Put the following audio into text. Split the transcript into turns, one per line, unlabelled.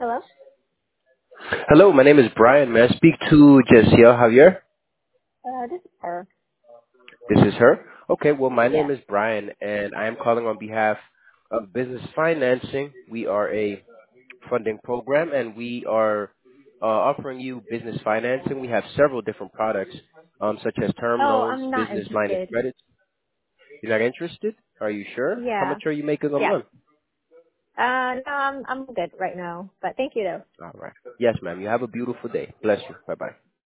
Hello?
Hello, my name is Brian. May I speak to Jessica Javier?
This is her.
This is her. Okay, well, my name
Yes.
is Brian, and I am calling on behalf of Business Financing. We are a funding program, and we are offering you business financing. We have several different products, such as term
Oh,
loans,
I'm not
business line of
interested.
credit. You're not interested? Are you sure? How
Yeah.
much are you making a
Yeah.
month?
No, I'm good right now. But thank you though.
All right. Yes, ma'am. You have a beautiful day. Bless you. Bye-bye.